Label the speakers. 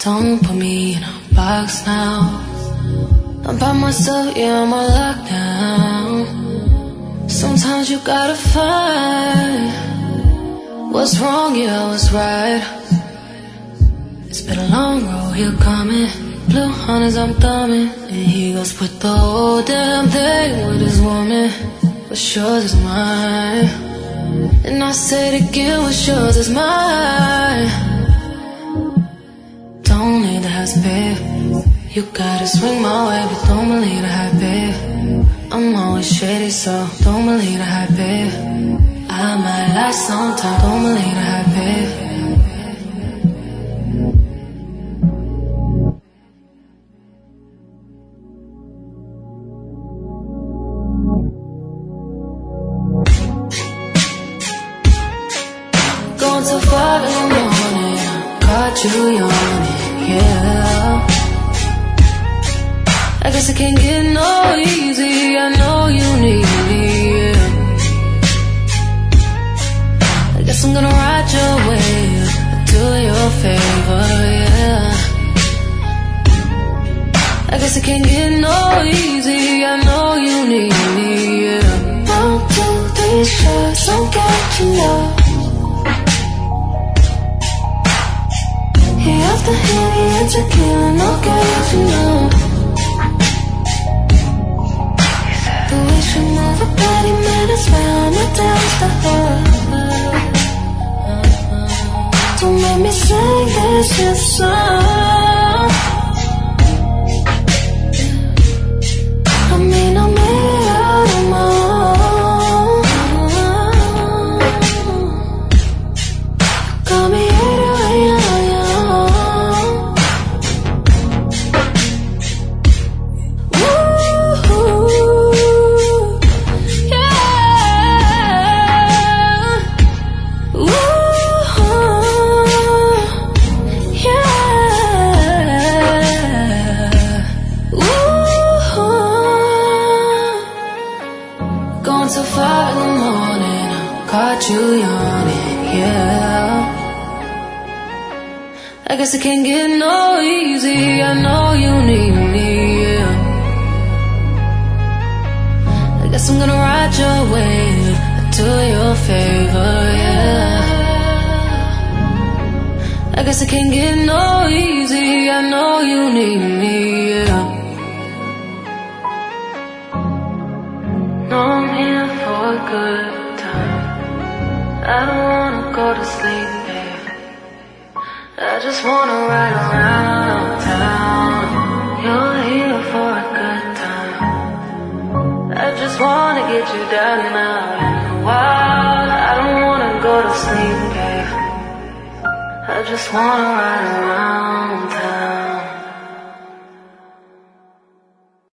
Speaker 1: Don't put me in a box now. I'm by myself, yeah, I'm on lockdown. Sometimes you gotta find what's wrong, yeah, what's right. It's been a long road here coming. Blue hunters, I'm thumbing. And he goes put the whole damn thing with his woman. What's yours is mine. And I say it again, what's yours is mine. Don't need the house, babe. You gotta swing my way, but don't believe the hype, babe. I'm always shady, so don't believe the hype, babe. I might lie sometime, don't believe the hype, babe. Going till 5 in the morning, caught you yawning, yeah. I guess it can't get no easy, I know you need me, yeah. I guess I'm gonna ride your wave, do your favor, yeah. I guess it can't get no easy, I know you need me, yeah. 1, 2, 3 shots, don't get you know. He off the Henny and tequila, no get you know. The way she move her body, man, I swear on the dance to her. Don't make me sing this your song. I mean, I made it out of my own. Got me anyway, Going till 5 in the morning, caught you yawning, yeah. I guess it can't get no easy, I know you need me, yeah. I guess I'm gonna ride your wave, do your favor, yeah. I guess it can't get no easy, I know you need me, yeah. No, I'm here for a good time. I don't wanna go to sleep, babe. I just wanna ride around town. You're here for a good time. I just wanna get you down and out in the wild. I don't wanna go to sleep, babe. I just wanna ride around town.